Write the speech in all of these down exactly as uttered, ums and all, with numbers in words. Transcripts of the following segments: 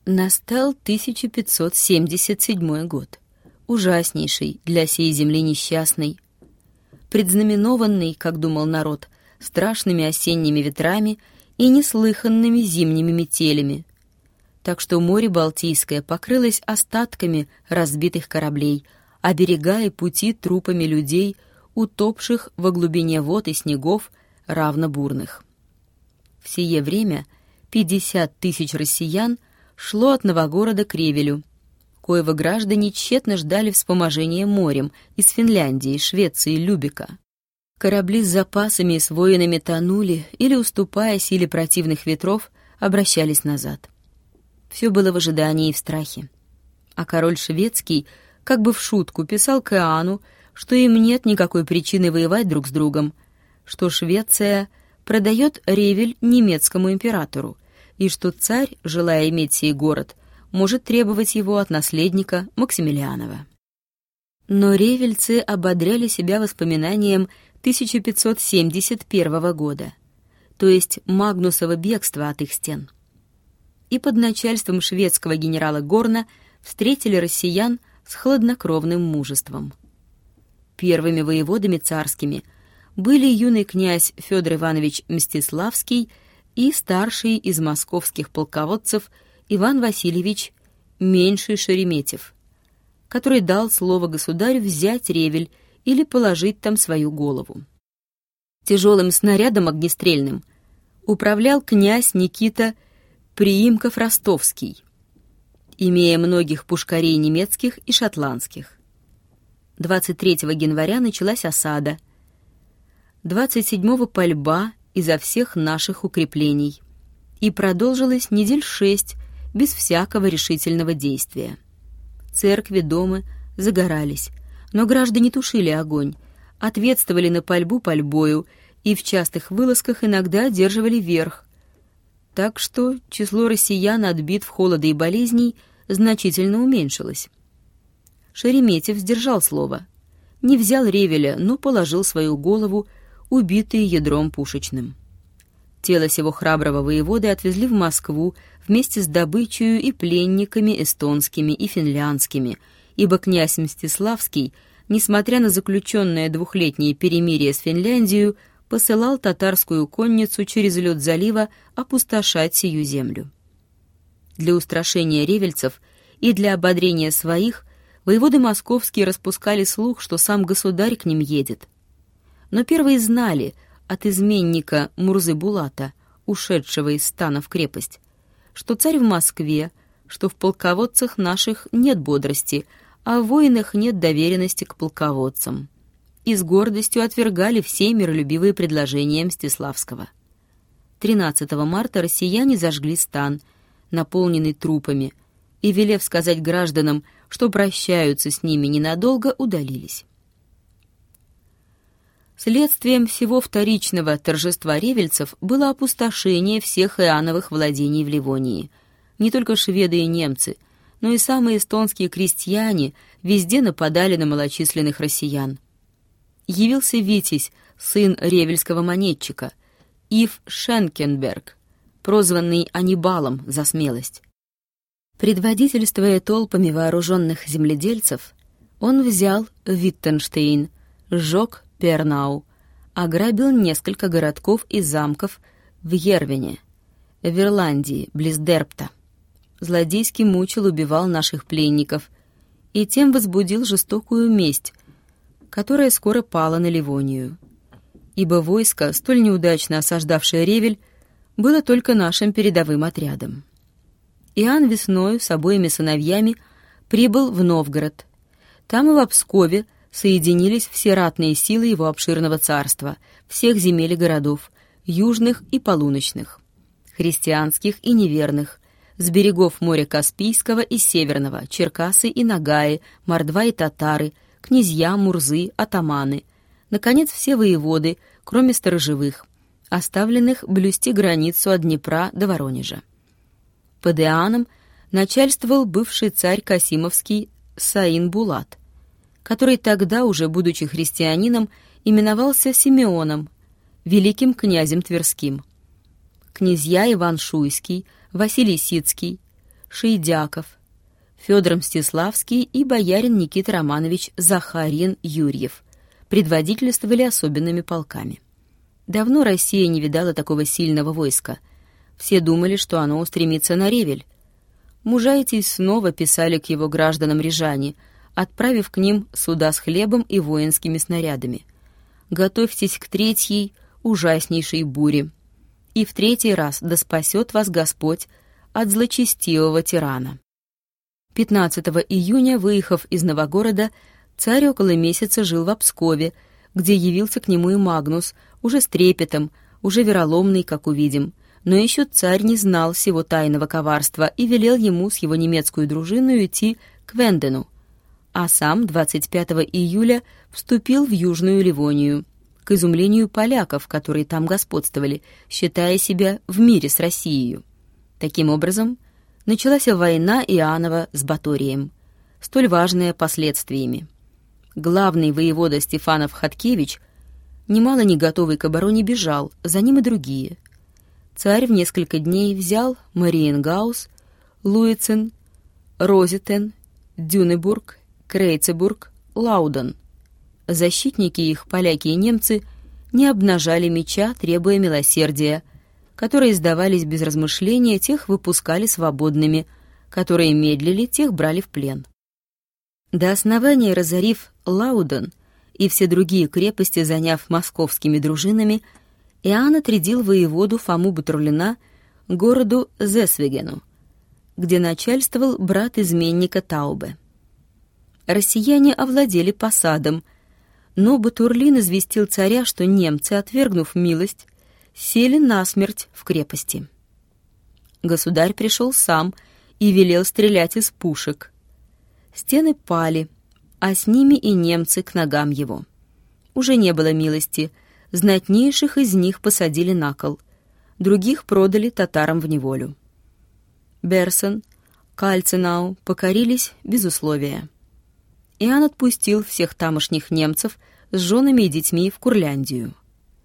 Настал тысяча пятьсот семьдесят седьмой год, ужаснейший для сей земли несчастной, предзнаменованный, как думал народ, страшными осенними ветрами и неслыханными зимними метелями, так что море Балтийское покрылось остатками разбитых кораблей, оберегая пути трупами людей, утопших во глубине вод и снегов, равно бурных. В сие время пятьдесят тысяч россиян шло от Новогорода к Ревелю, коего граждане тщетно ждали вспоможения морем из Финляндии, Швеции, Любека. Корабли с запасами и с воинами тонули или, уступая силе противных ветров, обращались назад. Все было в ожидании и в страхе. А король шведский, как бы в шутку, писал к Иоанну, что им нет никакой причины воевать друг с другом, что Швеция продает Ревель немецкому императору, и что царь, желая иметь сей город, может требовать его от наследника Максимилианова. Но ревельцы ободряли себя воспоминанием тысяча пятьсот семьдесят первого года, то есть Магнусова бегства от их стен. И под начальством шведского генерала Горна встретили россиян с хладнокровным мужеством. Первыми воеводами царскими были юный князь Федор Иванович Мстиславский и старший из московских полководцев Иван Васильевич Меньший Шереметьев, который дал слово государю взять Ревель или положить там свою голову. Тяжелым снарядом огнестрельным управлял князь Никита Приимков-Ростовский, имея многих пушкарей немецких и шотландских. двадцать третьего января началась осада, двадцать седьмого пальба изо всех наших укреплений, и продолжилась недель шесть без всякого решительного действия. Церкви, дома загорались, но граждане тушили огонь, ответствовали на пальбу пальбою и в частых вылазках иногда одерживали верх, так что число россиян от битв, холода и болезней значительно уменьшилось. Шереметьев сдержал слово, не взял Ревеля, но положил свою голову, убитый ядром пушечным. Тело сего храброго воеводы отвезли в Москву вместе с добычей и пленниками эстонскими и финляндскими, ибо князь Мстиславский, несмотря на заключенное двухлетнее перемирие с Финляндией, посылал татарскую конницу через лед залива опустошать сию землю. Для устрашения ревельцев и для ободрения своих воеводы московские распускали слух, что сам государь к ним едет. Но первые знали от изменника Мурзы Булата, ушедшего из стана в крепость, что царь в Москве, что в полководцах наших нет бодрости, а в воинах нет доверенности к полководцам, и с гордостью отвергали все миролюбивые предложения Мстиславского. тринадцатого марта россияне зажгли стан, наполненный трупами, и, велев сказать гражданам, что прощаются с ними ненадолго, удалились. Следствием всего вторичного торжества ревельцев было опустошение всех иоанновых владений в Ливонии. Не только шведы и немцы, но и самые эстонские крестьяне везде нападали на малочисленных россиян. Явился Витязь, сын ревельского монетчика, Ив Шенкенберг, прозванный Аннибалом за смелость. Предводительствуя толпами вооруженных земледельцев, он взял Виттенштейн, сжег Пернау, ограбил несколько городков и замков в Ервене, в Ирландии, близ Дерпта. Злодейски мучил, убивал наших пленников и тем возбудил жестокую месть, которая скоро пала на Ливонию. Ибо войско, столь неудачно осаждавшее Ревель, было только нашим передовым отрядом. Иоанн весною с обоими сыновьями прибыл в Новгород. Там и в Пскове соединились все ратные силы его обширного царства, всех земель и городов, южных и полуночных, христианских и неверных, с берегов моря Каспийского и Северного, Черкасы и Нагаи, мордва и татары, князья, мурзы, атаманы, наконец, все воеводы, кроме сторожевых, оставленных блюсти границу от Днепра до Воронежа. Под Иоанном начальствовал бывший царь Касимовский Саин Булат, который тогда, уже будучи христианином, именовался Симеоном, великим князем Тверским. Князья Иван Шуйский, Василий Сицкий, Шейдяков, Федор Мстиславский и боярин Никита Романович Захарьин Юрьев предводительствовали особенными полками. Давно Россия не видала такого сильного войска. Все думали, что оно устремится на Ревель. Мужа эти снова писали к его гражданам Рязани, отправив к ним суда с хлебом и воинскими снарядами. «Готовьтесь к третьей, ужаснейшей буре. И в третий раз да спасет вас Господь от злочестивого тирана». пятнадцатого июня, выехав из Новогорода, царь около месяца жил в Пскове, где явился к нему и Магнус, уже с трепетом, уже вероломный, как увидим. Но еще царь не знал сего тайного коварства и велел ему с его немецкую дружиной идти к Вендену, а сам двадцать пятого июля вступил в Южную Ливонию, к изумлению поляков, которые там господствовали, считая себя в мире с Россией. Таким образом, началась война Иоаннова с Баторием, столь важная последствиями. Главный воевода Стефанов-Хаткевич, немало не готовый к обороне, бежал, за ним и другие. Царь в несколько дней взял Мариенгаус, Луицен, Розетен, Дюнебург, Крейцебург, Лауден. Защитники их, поляки и немцы, не обнажали меча, требуя милосердия, которые сдавались без размышления, тех выпускали свободными, которые медлили, тех брали в плен. До основания разорив Лауден и все другие крепости, заняв московскими дружинами, Иоанн отрядил воеводу Фому Батурлина к городу Зесвегену, где начальствовал брат изменника Таубе. Россияне овладели посадом, но Батурлин известил царя, что немцы, отвергнув милость, сели насмерть в крепости. Государь пришел сам и велел стрелять из пушек. Стены пали, а с ними и немцы к ногам его. Уже не было милости, знатнейших из них посадили на кол, других продали татарам в неволю. Берсен, Кальценау покорились без условия. Иоанн отпустил всех тамошних немцев с женами и детьми в Курляндию.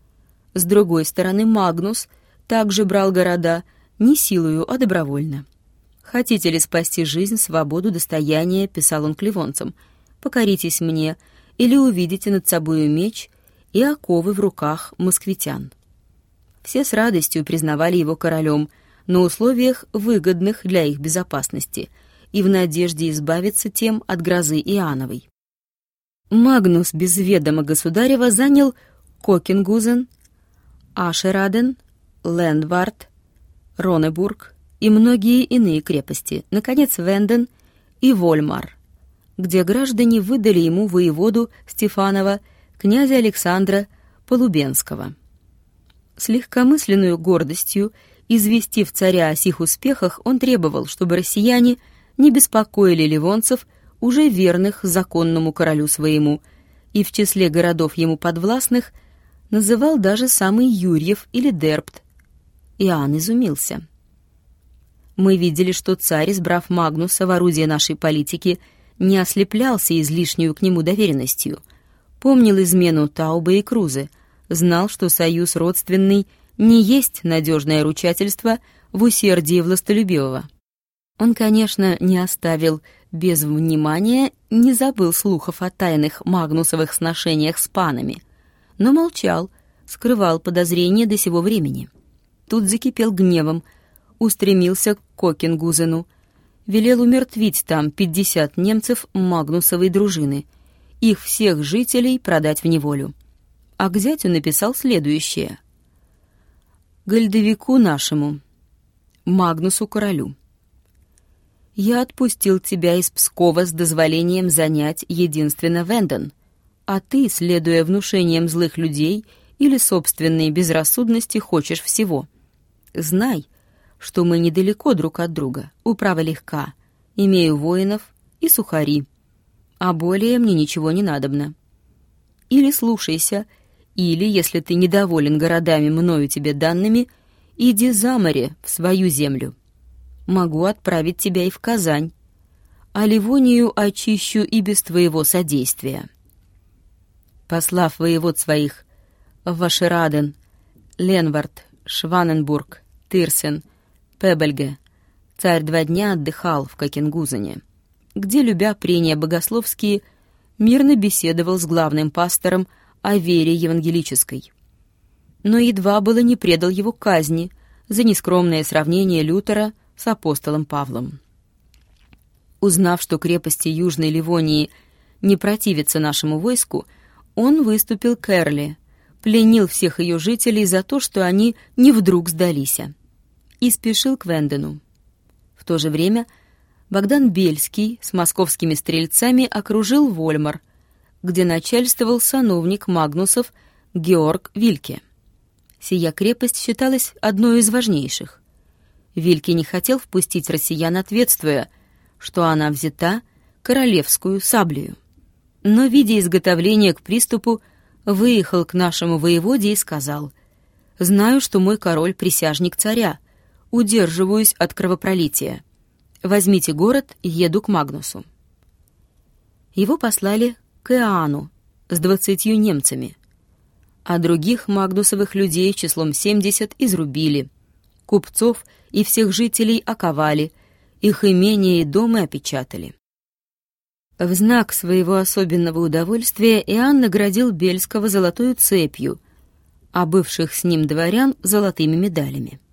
С другой стороны, Магнус также брал города не силою, а добровольно. «Хотите ли спасти жизнь, свободу, достояние?» — писал он к ливонцам. «Покоритесь мне, или увидите над собою меч и оковы в руках москвитян». Все с радостью признавали его королем на условиях, выгодных для их безопасности, и в надежде избавиться тем от грозы Иоанновой. Магнус без ведома государева занял Кокенгузен, Ашераден, Лендвард, Ронебург и многие иные крепости, наконец, Венден и Вольмар, где граждане выдали ему воеводу Стефанова, князя Александра Полубенского. С легкомысленную гордостью, известив царя о сих успехах, он требовал, чтобы россияне не беспокоили ливонцев, уже верных законному королю своему, и в числе городов ему подвластных называл даже самый Юрьев или Дербт. Иоанн изумился. Мы видели, что царь, избрав Магнуса в орудие нашей политики, не ослеплялся излишнюю к нему доверенностью, помнил измену Таубе и Крузы, знал, что союз родственный не есть надежное ручательство в усердии властолюбивого. Он, конечно, не оставил без внимания, не забыл слухов о тайных магнусовых сношениях с панами, но молчал, скрывал подозрения до сего времени. Тут закипел гневом, устремился к Кокенгузену, велел умертвить там пятьдесят немцев Магнусовой дружины, их всех жителей продать в неволю. А к зятю написал следующее: «Гольдовику нашему, Магнусу королю, я отпустил тебя из Пскова с дозволением занять единственно Венден, а ты, следуя внушениям злых людей или собственной безрассудности, хочешь всего. Знай, что мы недалеко друг от друга, управа легка, имею воинов и сухари, а более мне ничего не надобно. Или слушайся, или, если ты недоволен городами мною тебе данными, иди за море в свою землю. Могу отправить тебя и в Казань, а Ливонию очищу и без твоего содействия». Послав воевод своих в Вашераден, Ленвард, Шваненбург, Тирсен, Пебельге, Царь два дня отдыхал в Кокенгузене, где, любя прения богословские, мирно беседовал с главным пастором о вере евангелической. Но едва было не предал его казни за нескромное сравнение Лютера с апостолом Павлом. Узнав, что крепости Южной Ливонии не противятся нашему войску, он выступил к Эрли, пленил всех ее жителей за то, что они не вдруг сдались, и спешил к Вендену. В то же время Богдан Бельский с московскими стрельцами окружил Вольмар, где начальствовал сановник Магнусов Георг Вильке. Сия крепость считалась одной из важнейших. Вильке не хотел впустить россиян, ответствуя, что она взята королевскую саблею. Но, видя изготовление к приступу, выехал к нашему воеводе и сказал: «Знаю, что мой король — присяжник царя, удерживаюсь от кровопролития. Возьмите город, еду к Магнусу». Его послали к Иоанну с двадцатью немцами, а других магнусовых людей числом семьдесят изрубили, купцов и всех жителей оковали, их имения и дома опечатали. В знак своего особенного удовольствия Иоанн наградил Бельского золотую цепью, а бывших с ним дворян — золотыми медалями.